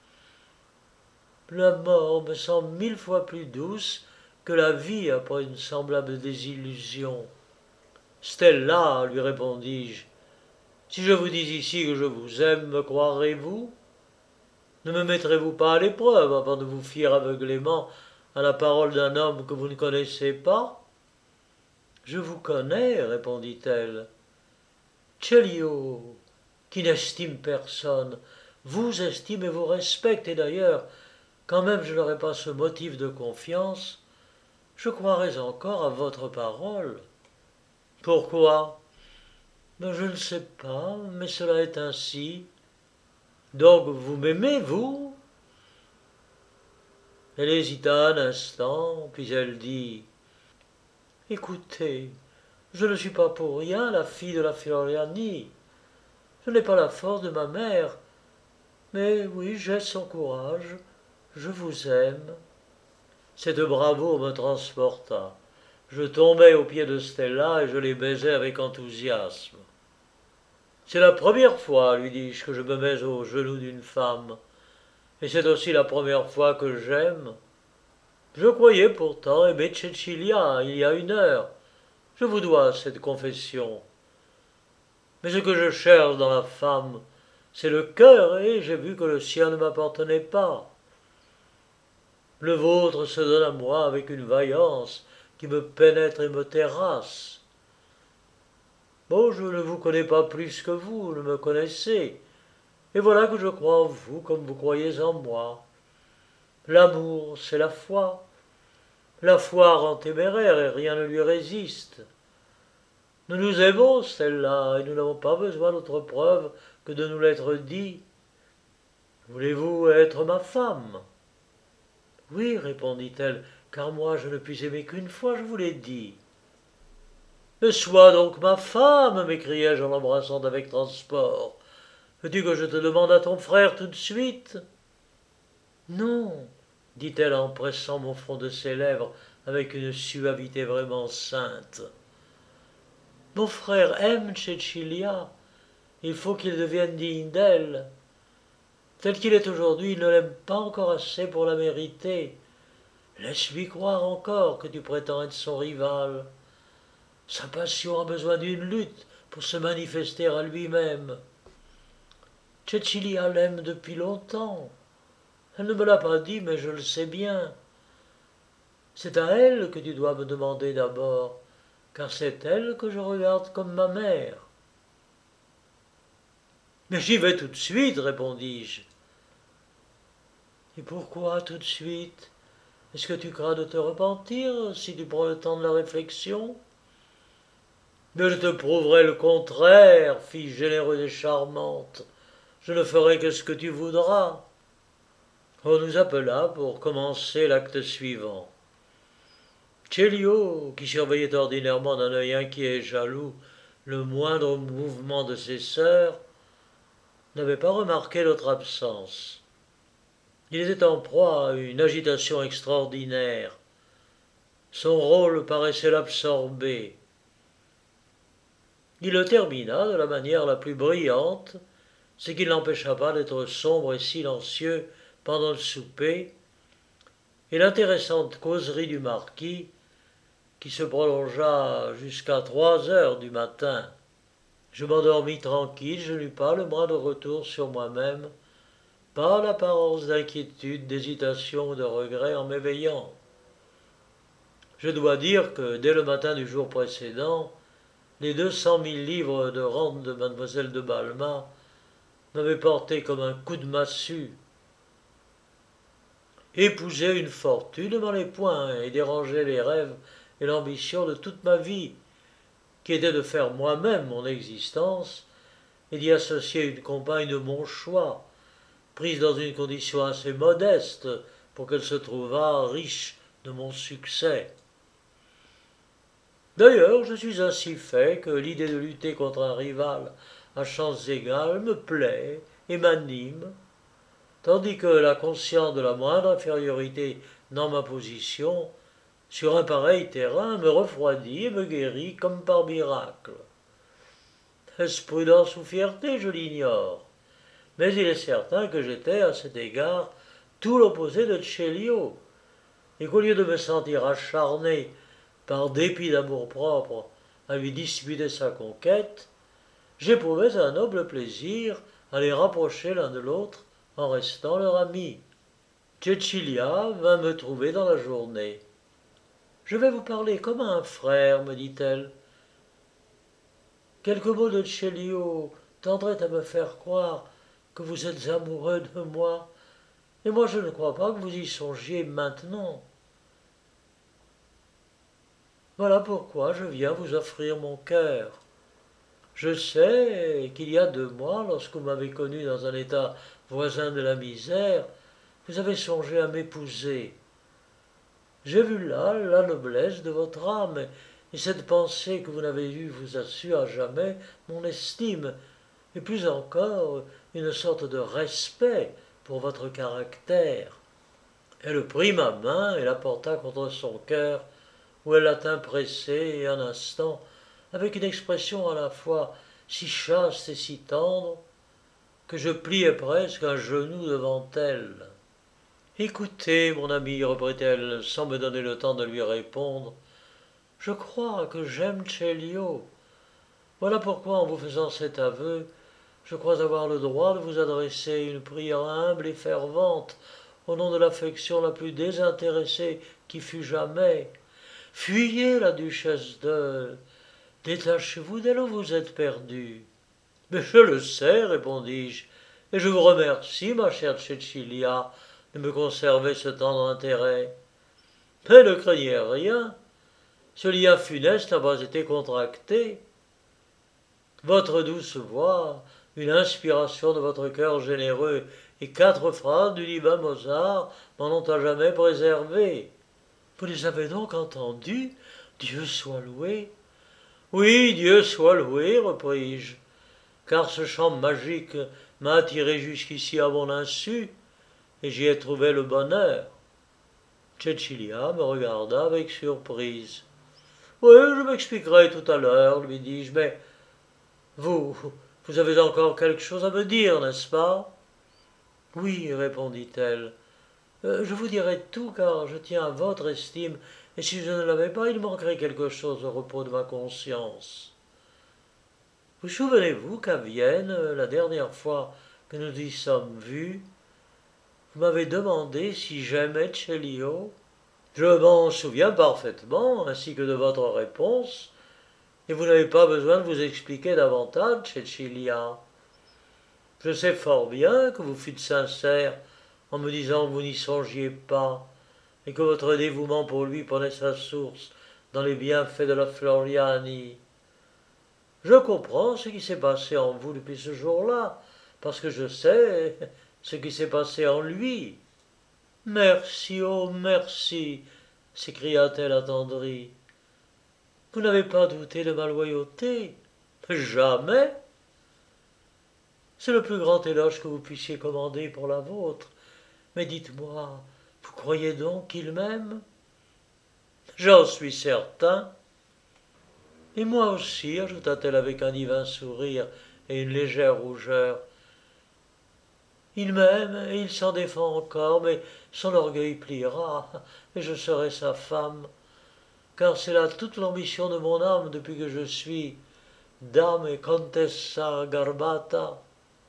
La mort me semble mille fois plus douce que la vie après une semblable désillusion. Stella, lui répondis-je, si je vous dis ici que je vous aime, me croirez-vous? Ne me mettrez-vous pas à l'épreuve avant de vous fier aveuglément à la parole d'un homme que vous ne connaissez pas? Je vous connais, répondit-elle. Celio, qui n'estime personne, vous estime et vous respecte, et d'ailleurs, quand même je n'aurais pas ce motif de confiance, je croirais encore à votre parole. Pourquoi? Ben, je ne sais pas, mais cela est ainsi. Donc vous m'aimez, vous? Elle hésita un instant, puis elle dit: Écoutez, je ne suis pas pour rien la fille de la Floriani. Je n'ai pas la force de ma mère, mais oui, j'ai son courage, je vous aime. Cette bravoure me transporta. Je tombai aux pieds de Stella et je les baisai avec enthousiasme. C'est la première fois, lui dis-je, que je me mets aux genoux d'une femme, et c'est aussi la première fois que j'aime. Je croyais pourtant aimer Cecilia il y a une heure. Je vous dois cette confession. Mais ce que je cherche dans la femme, c'est le cœur, et j'ai vu que le sien ne m'appartenait pas. Le vôtre se donne à moi avec une vaillance qui me pénètre et me terrasse. Bon, je ne vous connais pas plus que vous ne me connaissez, et voilà que je crois en vous comme vous croyez en moi. L'amour, c'est la foi. La foi rend téméraire et rien ne lui résiste. Nous nous aimons, celle-là, et nous n'avons pas besoin d'autre preuve que de nous l'être dit. Voulez-vous être ma femme? Oui, répondit-elle, car moi je ne puis aimer qu'une fois, je vous l'ai dit. Mais sois donc ma femme, m'écriai-je en l'embrassant avec transport. Veux-tu que je te demande à ton frère tout de suite? Non, dit-elle en pressant mon front de ses lèvres avec une suavité vraiment sainte. Mon frère aime Cecilia. Il faut qu'il devienne digne d'elle. Tel qu'il est aujourd'hui, il ne l'aime pas encore assez pour la mériter. Laisse-lui croire encore que tu prétends être son rival. Sa passion a besoin d'une lutte pour se manifester à lui-même. Cecilia l'aime depuis longtemps. Elle ne me l'a pas dit, mais je le sais bien. C'est à elle que tu dois me demander d'abord, car c'est elle que je regarde comme ma mère. Mais j'y vais tout de suite, répondis-je. Et pourquoi tout de suite? Est-ce que tu crains de te repentir si tu prends le temps de la réflexion? Mais je te prouverai le contraire, fille généreuse et charmante. Je ne ferai que ce que tu voudras. On nous appela pour commencer l'acte suivant. Célio, qui surveillait ordinairement d'un œil inquiet et jaloux le moindre mouvement de ses sœurs, n'avait pas remarqué notre absence. Il était en proie à une agitation extraordinaire. Son rôle paraissait l'absorber. Il le termina de la manière la plus brillante, ce qui ne l'empêcha pas d'être sombre et silencieux pendant le souper, et l'intéressante causerie du marquis, qui se prolongea jusqu'à trois heures du matin. Je m'endormis tranquille, je n'eus pas le bras de retour sur moi-même, pas l'apparence d'inquiétude, d'hésitation ou de regret en m'éveillant. Je dois dire que dès le matin du jour précédent, les deux cent mille livres de rente de mademoiselle de Balma m'avaient porté comme un coup de massue. Épouser une fortune ne m'en est point et déranger les rêves et l'ambition de toute ma vie, qui était de faire moi-même mon existence et d'y associer une compagne de mon choix, prise dans une condition assez modeste pour qu'elle se trouvât riche de mon succès. D'ailleurs, je suis ainsi fait que l'idée de lutter contre un rival à chances égales me plaît et m'anime, tandis que la conscience de la moindre infériorité dans ma position, sur un pareil terrain, me refroidit et me guérit comme par miracle. Est-ce prudence ou fierté, je l'ignore, mais il est certain que j'étais, à cet égard, tout l'opposé de Célio, et qu'au lieu de me sentir acharné, par dépit d'amour-propre, à lui disputer sa conquête, j'éprouvais un noble plaisir à les rapprocher l'un de l'autre en restant leur ami. Cecilia vint me trouver dans la journée. « Je vais vous parler comme à un frère, me dit-elle. Quelques mots de Célio tendraient à me faire croire que vous êtes amoureux de moi, et moi je ne crois pas que vous y songiez maintenant. Voilà pourquoi je viens vous offrir mon cœur. Je sais qu'il y a deux mois, lorsque vous m'avez connu dans un état voisin de la misère, vous avez songé à m'épouser. J'ai vu là la noblesse de votre âme, et cette pensée que vous n'avez eue vous a su à jamais mon estime, et plus encore une sorte de respect pour votre caractère. Elle prit ma main et la porta contre son cœur, où elle la tint pressée et un instant, avec une expression à la fois si chaste et si tendre, que je pliai presque un genou devant elle. « Écoutez, mon ami, reprit-elle, sans me donner le temps de lui répondre, je crois que j'aime Célio. Voilà pourquoi, en vous faisant cet aveu, je crois avoir le droit de vous adresser une prière humble et fervente, au nom de l'affection la plus désintéressée qui fut jamais. Fuyez la duchesse de... Détachez-vous d'elle ou vous êtes perdu. »« Mais je le sais, répondis-je, et je vous remercie, ma chère Cecilia, de me conserver ce tendre intérêt. Mais ne craignez rien, ce lien funeste n'a pas été contracté. Votre douce voix, une inspiration de votre cœur généreux et quatre phrases du divin Mozart m'en ont à jamais préservé. Vous les avez donc entendus? Dieu soit loué. Oui, Dieu soit loué, repris-je, car ce chant magique m'a attiré jusqu'ici à mon insu, et j'y ai trouvé le bonheur. Cecilia me regarda avec surprise. Oui, je m'expliquerai tout à l'heure, lui dis-je, mais vous, vous avez encore quelque chose à me dire, n'est-ce pas? Oui, répondit-elle. Euh, je vous dirai tout, car je tiens à votre estime, et si je ne l'avais pas, il manquerait quelque chose au repos de ma conscience. Vous souvenez-vous qu'à Vienne, la dernière fois que nous y sommes vus, vous m'avez demandé si j'aimais Celio? Je m'en souviens parfaitement, ainsi que de votre réponse, et vous n'avez pas besoin de vous expliquer davantage, Cecilia. Je sais fort bien que vous fûtes sincère en me disant que vous n'y songiez pas, et que votre dévouement pour lui prenait sa source dans les bienfaits de la Floriani. Je comprends ce qui s'est passé en vous depuis ce jour-là, parce que je sais ce qui s'est passé en lui. Merci, oh merci, s'écria-t-elle attendrie. Vous n'avez pas douté de ma loyauté? Jamais. C'est le plus grand éloge que vous puissiez commander pour la vôtre. Mais dites-moi, vous croyez donc qu'il m'aime? J'en suis certain. Et moi aussi, ajouta-t-elle avec un divin sourire et une légère rougeur. Il m'aime et il s'en défend encore, mais son orgueil pliera, et je serai sa femme, car c'est là toute l'ambition de mon âme depuis que je suis dame et contessa garbata.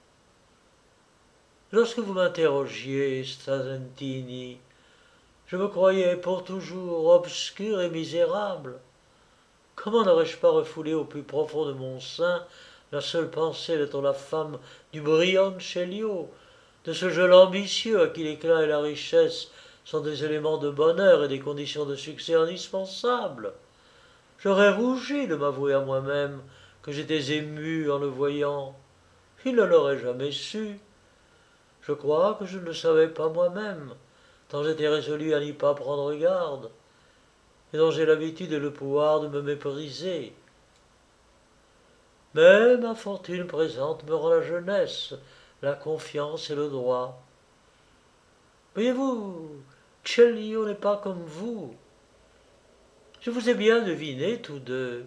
Lorsque vous m'interrogiez, Stasentini, je me croyais pour toujours obscur et misérable. Comment n'aurais-je pas refoulé au plus profond de mon sein la seule pensée d'être la femme du brillant Celio, de ce jeune ambitieux à qui l'éclat et la richesse sont des éléments de bonheur et des conditions de succès indispensables? J'aurais rougi de m'avouer à moi-même que j'étais ému en le voyant. Il ne l'aurait jamais su. Je crois que je ne le savais pas moi-même, tant j'étais résolu à n'y pas prendre garde, et dont j'ai l'habitude et le pouvoir de me mépriser. Mais ma fortune présente me rend la jeunesse, la confiance et le droit. Voyez-vous, Celio n'est pas comme vous. Je vous ai bien deviné tous deux.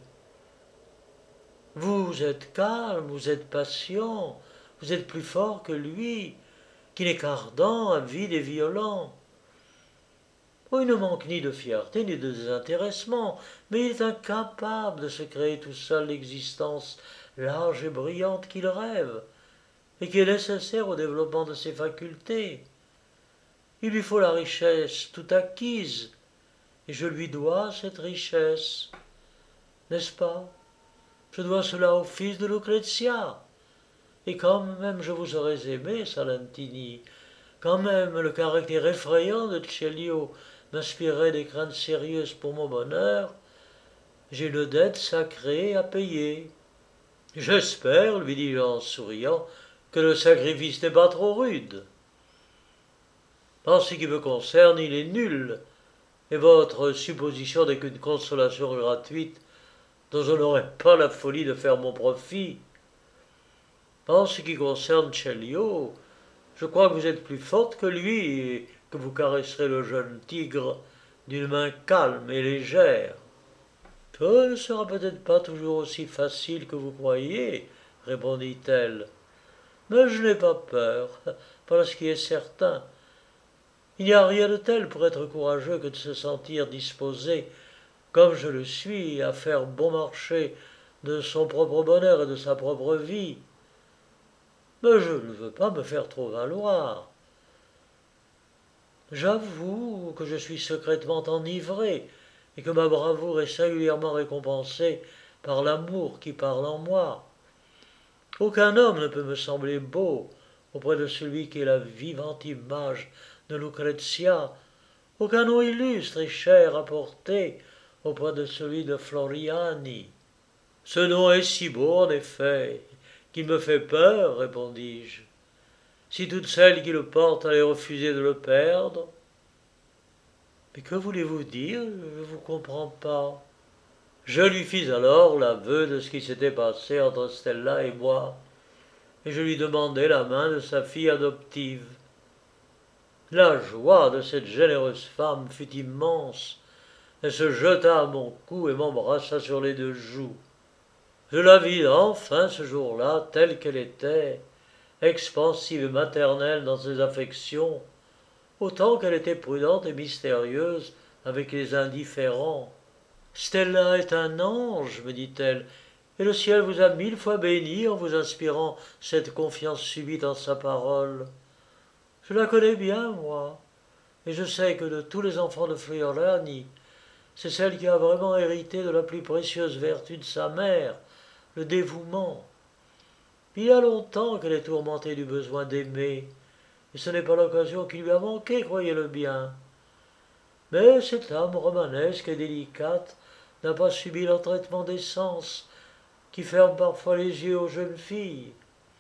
Vous êtes calme, vous êtes patient, vous êtes plus fort que lui, qui n'est qu'ardent, avide et violent. Oh, il ne manque ni de fierté ni de désintéressement, mais il est incapable de se créer tout seul l'existence large et brillante qu'il rêve, et qui est nécessaire au développement de ses facultés. Il lui faut la richesse tout acquise, et je lui dois cette richesse. N'est-ce pas? Je dois cela au fils de Lucrezia. Et quand même je vous aurais aimé, Salentini, quand même le caractère effrayant de Celio m'inspirait des craintes sérieuses pour mon bonheur, j'ai une dette sacrée à payer. J'espère, lui dis-je en souriant, que le sacrifice n'est pas trop rude. En ce qui me concerne, il est nul, et votre supposition n'est qu'une consolation gratuite dont je n'aurais pas la folie de faire mon profit. En ce qui concerne Celio, je crois que vous êtes plus forte que lui et que vous caresserez le jeune tigre d'une main calme et légère. Ce ne sera peut-être pas toujours aussi facile que vous croyez, répondit-elle, mais je n'ai pas peur, voilà ce qui est certain. Il n'y a rien de tel pour être courageux que de se sentir disposé, comme je le suis, à faire bon marché de son propre bonheur et de sa propre vie. Mais je ne veux pas me faire trop valoir. J'avoue que je suis secrètement enivré et que ma bravoure est singulièrement récompensée par l'amour qui parle en moi. Aucun homme ne peut me sembler beau auprès de celui qui est la vivante image de Lucrezia, aucun nom illustre et cher à porter auprès de celui de Floriani. Ce nom est si beau, en effet, qu'il me fait peur, répondis-je. Si toutes celles qui le portent allaient refuser de le perdre. Mais que voulez-vous dire? Je ne vous comprends pas. Je lui fis alors l'aveu de ce qui s'était passé entre Stella et moi, et je lui demandai la main de sa fille adoptive. La joie de cette généreuse femme fut immense. Elle se jeta à mon cou et m'embrassa sur les deux joues. Je la vis enfin ce jour-là telle qu'elle était, expansive et maternelle dans ses affections, autant qu'elle était prudente et mystérieuse avec les indifférents. « Stella est un ange, me dit-elle, et le ciel vous a mille fois béni en vous inspirant cette confiance subite en sa parole. Je la connais bien, moi, et je sais que de tous les enfants de Floriani, c'est celle qui a vraiment hérité de la plus précieuse vertu de sa mère, le dévouement. Il y a longtemps qu'elle est tourmentée du besoin d'aimer, et ce n'est pas l'occasion qui lui a manqué, croyez-le bien. Mais cette âme romanesque et délicate n'a pas subi l'entraînement des sens qui ferme parfois les yeux aux jeunes filles.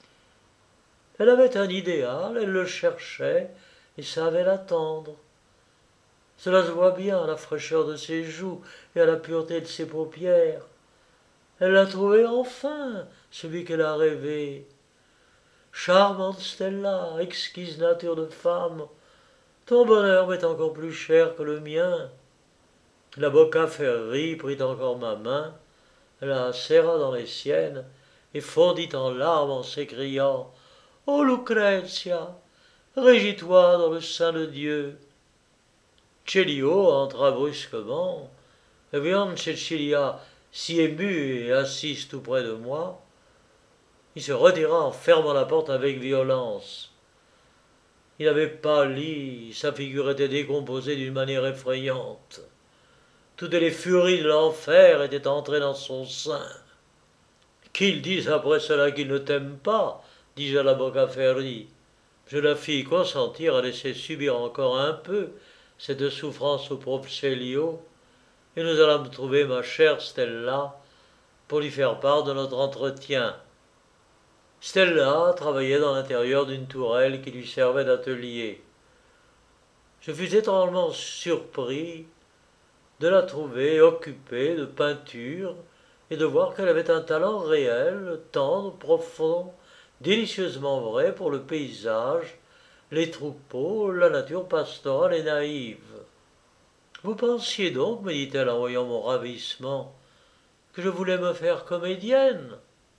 Elle avait un idéal, elle le cherchait et savait l'attendre. Cela se voit bien à la fraîcheur de ses joues et à la pureté de ses paupières. Elle l'a trouvé enfin, celui qu'elle a rêvé. Charmante Stella, exquise nature de femme, ton bonheur m'est encore plus cher que le mien. La Boccaferri prit encore ma main, la serra dans les siennes et fondit en larmes en s'écriant « Ô Lucrezia, régis-toi dans le sein de Dieu !» Celio entra brusquement, et voyant Cecilia si émue et assise tout près de moi, il se retira en fermant la porte avec violence. Il avait pâli, sa figure était décomposée d'une manière effrayante. Toutes les furies de l'enfer étaient entrées dans son sein. « Qu'il dise après cela qu'il ne t'aime pas, dis-je à la Boccaferri. Je la fis consentir à laisser subir encore un peu cette souffrance au pauvre Celio, et nous allâmes trouver ma chère Stella pour lui faire part de notre entretien. Stella travaillait dans l'intérieur d'une tourelle qui lui servait d'atelier. Je fus étrangement surpris de la trouver occupée de peinture et de voir qu'elle avait un talent réel, tendre, profond, délicieusement vrai pour le paysage, les troupeaux, la nature pastorale et naïve. « Vous pensiez donc, me dit-elle en voyant mon ravissement, que je voulais me faire comédienne ?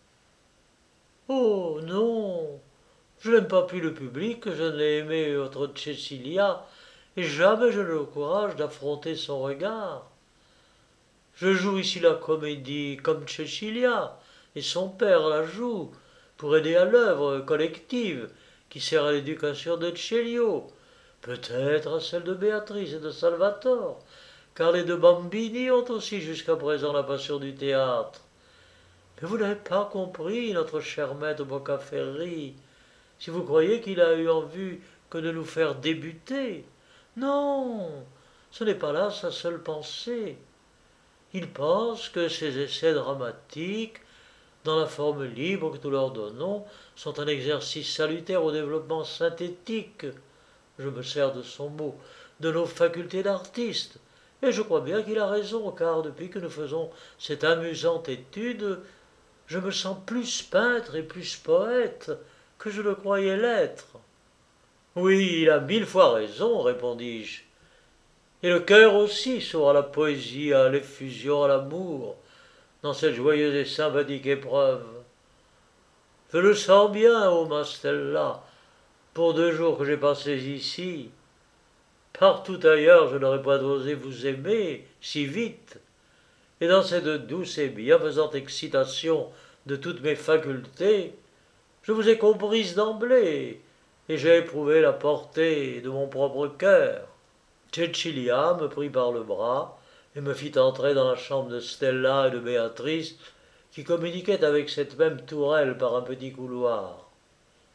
Oh non, je n'aime pas plus le public que je n'ai aimé votre Cecilia, et jamais je n'ai le courage d'affronter son regard. Je joue ici la comédie comme Cecilia, et son père la joue, pour aider à l'œuvre collective qui sert à l'éducation de Celio, peut-être à celle de Béatrice et de Salvatore, car les deux bambini ont aussi jusqu'à présent la passion du théâtre. Mais vous n'avez pas compris, notre cher maître Boccaferri, si vous croyez qu'il a eu en vue que de nous faire débuter. Non, ce n'est pas là sa seule pensée. Il pense que ces essais dramatiques, dans la forme libre que nous leur donnons, sont un exercice salutaire au développement synthétique, je me sers de son mot, de nos facultés d'artiste. Et je crois bien qu'il a raison, car depuis que nous faisons cette amusante étude, je me sens plus peintre et plus poète que je le croyais l'être. Oui, il a mille fois raison, répondis-je. Et le cœur aussi s'ouvre à la poésie, à l'effusion, à l'amour, dans cette joyeuse et sympathique épreuve. Je le sens bien, ô ma Stella, pour deux jours que j'ai passés ici. Partout ailleurs, je n'aurais pas osé vous aimer si vite. Et dans cette douce et bienfaisante excitation de toutes mes facultés, je vous ai comprise d'emblée, et j'ai éprouvé la portée de mon propre cœur. Cecilia me prit par le bras et me fit entrer dans la chambre de Stella et de Béatrice, qui communiquaient avec cette même tourelle par un petit couloir.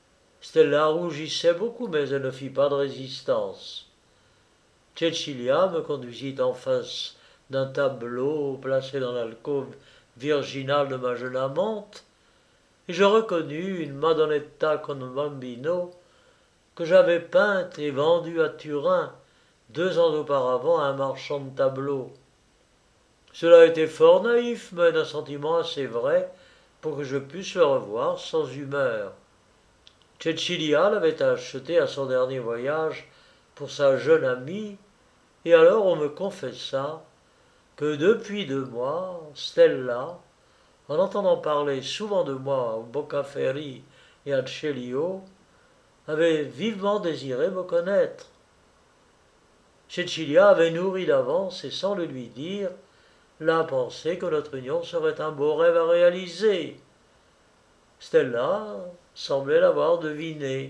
Stella rougissait beaucoup, mais elle ne fit pas de résistance. Cecilia me conduisit en face d'un tableau placé dans l'alcôve virginale de ma jeune amante, et je reconnus une Madonnetta con bambino que j'avais peinte et vendue à Turin deux ans auparavant à un marchand de tableaux. Cela était fort naïf, mais d'un sentiment assez vrai pour que je pusse le revoir sans humeur. Cecilia l'avait acheté à son dernier voyage pour sa jeune amie, et alors on me confessa que depuis deux mois, Stella, en entendant parler souvent de moi au Boccaferri et à Celio, avait vivement désiré me connaître. Cecilia avait nourri d'avance, et sans le lui dire, la pensée que notre union serait un beau rêve à réaliser. Stella semblait l'avoir deviné.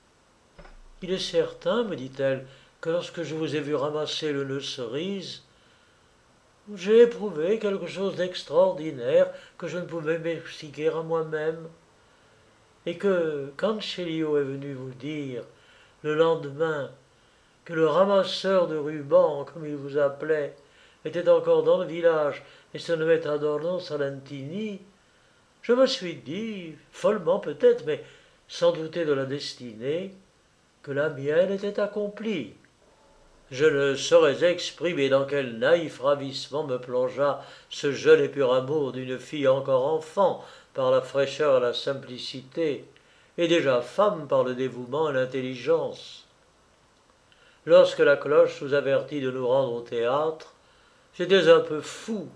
« Il est certain, me dit-elle, que lorsque je vous ai vu ramasser le nœud cerise, j'ai éprouvé quelque chose d'extraordinaire que je ne pouvais m'expliquer à moi-même, et que, quand Celio est venu vous dire, le lendemain, que le ramasseur de rubans, comme il vous appelait, était encore dans le village et se nommait Adorno Salentini, je me suis dit, follement peut-être, mais sans douter de la destinée, que la mienne était accomplie. Je ne saurais exprimer dans quel naïf ravissement me plongea ce jeune et pur amour d'une fille encore enfant par la fraîcheur et la simplicité, et déjà femme par le dévouement et l'intelligence. Lorsque la cloche nous avertit de nous rendre au théâtre, j'étais un peu fou.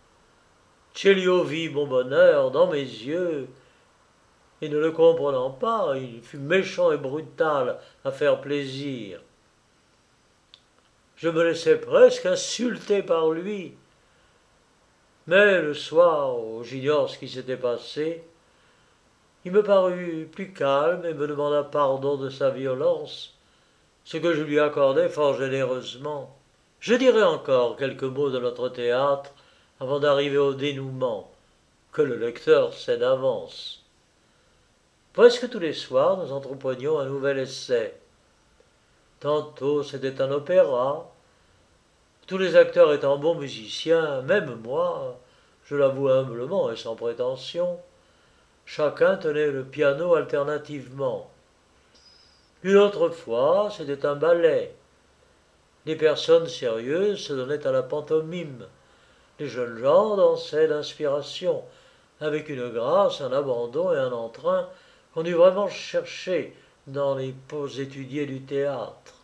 Celio vit mon bonheur dans mes yeux, et ne le comprenant pas, il fut méchant et brutal à faire plaisir. Je me laissais presque insulter par lui. Mais le soir, où j'ignore ce qui s'était passé, il me parut plus calme et me demanda pardon de sa violence, ce que je lui accordai fort généreusement. Je dirai encore quelques mots de notre théâtre avant d'arriver au dénouement, que le lecteur sait d'avance. Presque tous les soirs, nous entreprenions un nouvel essai. Tantôt c'était un opéra, tous les acteurs étant bons musiciens, même moi, je l'avoue humblement et sans prétention, chacun tenait le piano alternativement. Une autre fois, c'était un ballet. Les personnes sérieuses se donnaient à la pantomime. Les jeunes gens dansaient d'inspiration, avec une grâce, un abandon et un entrain qu'on eût vraiment cherché dans les pauses étudiées du théâtre.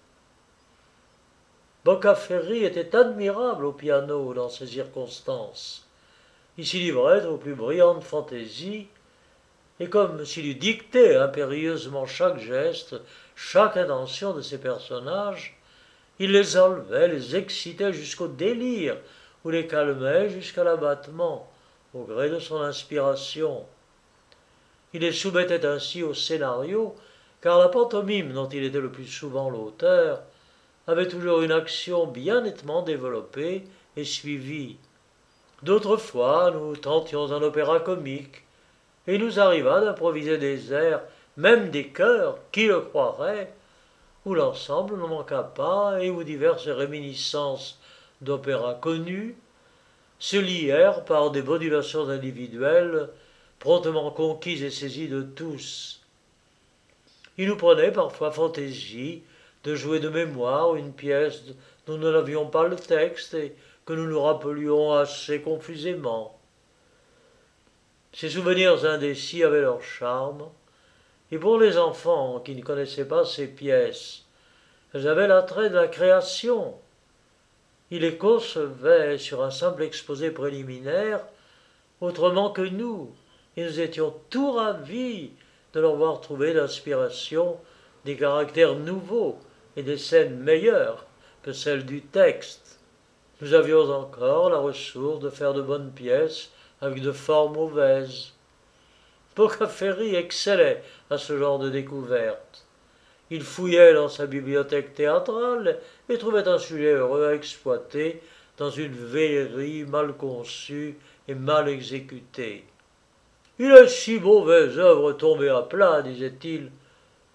Boccaferri était admirable au piano dans ces circonstances. Il s'y livrait aux plus brillantes fantaisies, et comme s'il eût dicté impérieusement chaque geste, chaque intention de ses personnages, il les enlevait, les excitait jusqu'au délire, ou les calmait jusqu'à l'abattement, au gré de son inspiration. Il les soumettait ainsi au scénario, car la pantomime dont il était le plus souvent l'auteur avait toujours une action bien nettement développée et suivie. D'autres fois, nous tentions un opéra comique, et il nous arriva d'improviser des airs, même des chœurs, qui le croirait, où l'ensemble ne manqua pas et où diverses réminiscences d'opéras connus se lièrent par des modulations individuelles promptement conquises et saisies de tous. Il nous prenait parfois fantaisie de jouer de mémoire une pièce dont nous n'avions pas le texte et que nous nous rappelions assez confusément. Ces souvenirs indécis avaient leur charme, et pour les enfants qui ne connaissaient pas ces pièces, elles avaient l'attrait de la création. Ils les concevaient sur un simple exposé préliminaire, autrement que nous, et nous étions tout ravis de leur voir trouver l'inspiration des caractères nouveaux et des scènes meilleures que celles du texte. Nous avions encore la ressource de faire de bonnes pièces avec de fort mauvaises. Boccaferri excellait à ce genre de découverte. Il fouillait dans sa bibliothèque théâtrale et trouvait un sujet heureux à exploiter dans une vélerie mal conçue et mal exécutée. « Il est si mauvaise œuvre tombée à plat, disait-il,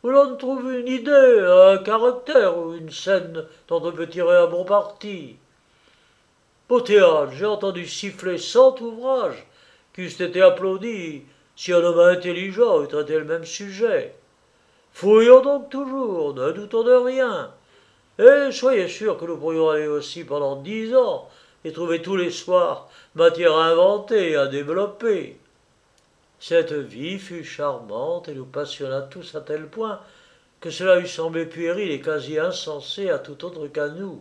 où l'on trouve une idée, un caractère ou une scène dont on peut tirer un bon parti. Au théâtre, j'ai entendu siffler cent ouvrages qui eussent été applaudis si un homme intelligent eût traité le même sujet. Fouillons donc toujours, ne doutons de rien, et soyez sûr que nous pourrions aller aussi pendant dix ans et trouver tous les soirs matière à inventer et à développer. Cette vie fut charmante et nous passionna tous à tel point que cela eût semblé puéril et quasi insensé à tout autre qu'à nous.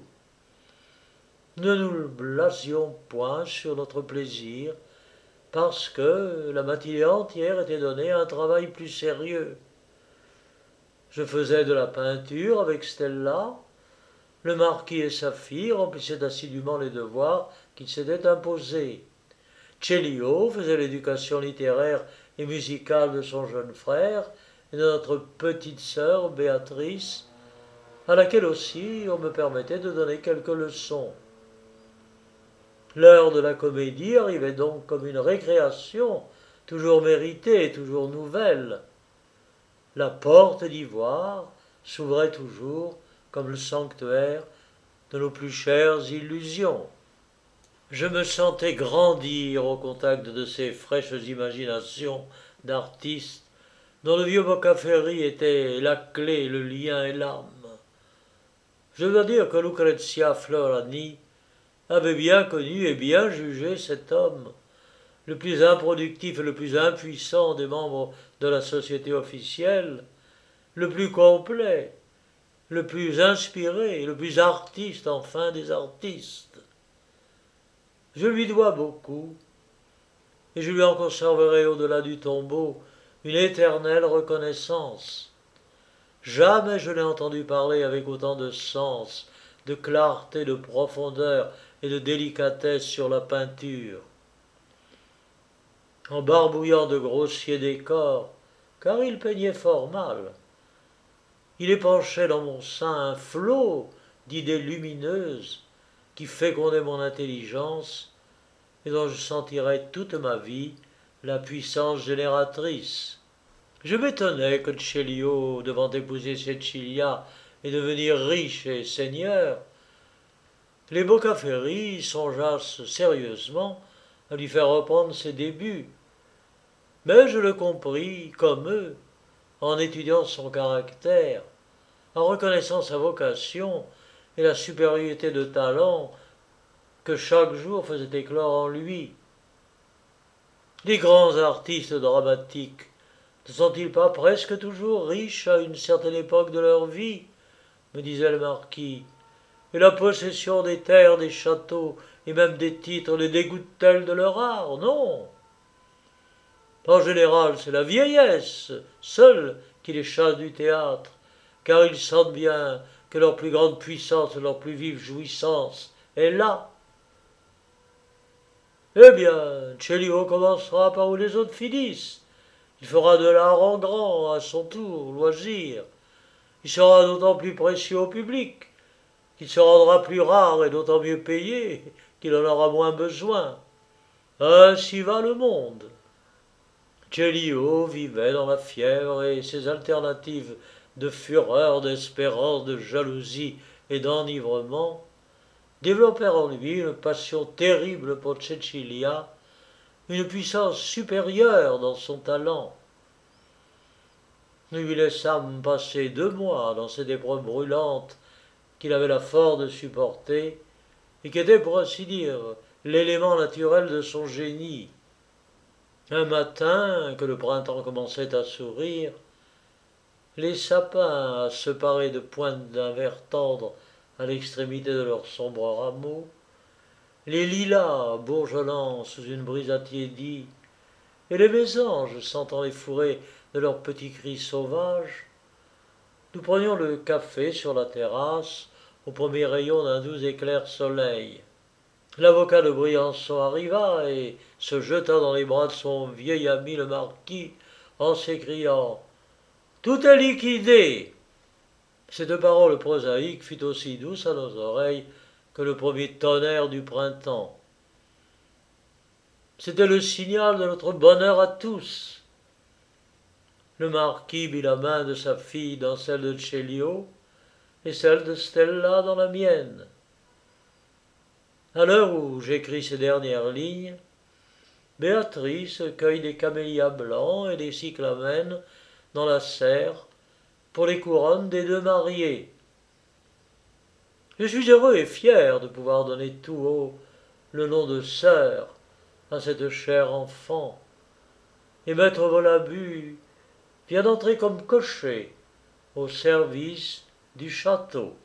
Ne nous blasions point sur notre plaisir, parce que la matinée entière était donnée à un travail plus sérieux. Je faisais de la peinture avec Stella, le marquis et sa fille remplissaient assidûment les devoirs qu'ils s'étaient imposés. Célio faisait l'éducation littéraire et musicale de son jeune frère et de notre petite sœur Béatrice, à laquelle aussi on me permettait de donner quelques leçons. L'heure de la comédie arrivait donc comme une récréation, toujours méritée et toujours nouvelle. La porte d'ivoire s'ouvrait toujours comme le sanctuaire de nos plus chères illusions. Je me sentais grandir au contact de ces fraîches imaginations d'artistes dont le vieux Boccaferi était la clé, le lien et l'âme. Je dois dire que Lucrezia Florani avait bien connu et bien jugé cet homme, le plus improductif et le plus impuissant des membres de la société officielle, le plus complet, le plus inspiré, le plus artiste enfin des artistes. Je lui dois beaucoup, et je lui en conserverai au-delà du tombeau une éternelle reconnaissance. Jamais je n'ai entendu parler avec autant de sens, de clarté, de profondeur et de délicatesse sur la peinture. En barbouillant de grossiers décors, car il peignait fort mal, il épanchait dans mon sein un flot d'idées lumineuses qui fécondaient mon intelligence et dont je sentirais toute ma vie la puissance génératrice. Je m'étonnais que Célio, devant épouser Cecilia et devenir riche et seigneur, les Boccaferi songeassent sérieusement à lui faire reprendre ses débuts. Mais je le compris, comme eux, en étudiant son caractère, en reconnaissant sa vocation et la supériorité de talent que chaque jour faisait éclore en lui. Les grands artistes dramatiques ne sont-ils pas presque toujours riches à une certaine époque de leur vie, me disait le marquis, et la possession des terres, des châteaux et même des titres les dégoûte-t-elle de leur art? Non. En général, c'est la vieillesse seule qui les chasse du théâtre, car ils sentent bien que leur plus grande puissance et leur plus vive jouissance est là. Eh bien, Célio commencera par où les autres finissent. Il fera de l'art en grand, à son tour, loisir. Il sera d'autant plus précieux au public, qu'il se rendra plus rare et d'autant mieux payé qu'il en aura moins besoin. Ainsi va le monde. Célio vivait dans la fièvre et ses alternatives de fureur, d'espérance, de jalousie et d'enivrement développèrent en lui une passion terrible pour Cecilia, une puissance supérieure dans son talent. Nous lui laissâmes passer deux mois dans cette épreuve brûlante qu'il avait la force de supporter et qui était, pour ainsi dire, l'élément naturel de son génie. Un matin, que le printemps commençait à sourire, les sapins, à se parer de pointes d'un vert tendre à l'extrémité de leurs sombres rameaux, les lilas bourgeonnant sous une brise attiédie, et les mésanges sentant les fourrés de leurs petits cris sauvages, nous prenions le café sur la terrasse au premier rayon d'un doux éclair soleil. L'avocat de Briançon arriva et se jeta dans les bras de son vieil ami le marquis en s'écriant « Tout est liquidé !» Cette parole prosaïque fut aussi douce à nos oreilles que le premier tonnerre du printemps. C'était le signal de notre bonheur à tous. Le marquis mit la main de sa fille dans celle de Celio et celle de Stella dans la mienne. À l'heure où j'écris ces dernières lignes, Béatrice cueille des camélias blancs et des cyclamènes dans la serre pour les couronnes des deux mariés. Je suis heureux et fier de pouvoir donner tout haut le nom de sœur à cette chère enfant, et maître Volabut vient d'entrer comme cocher au service du château.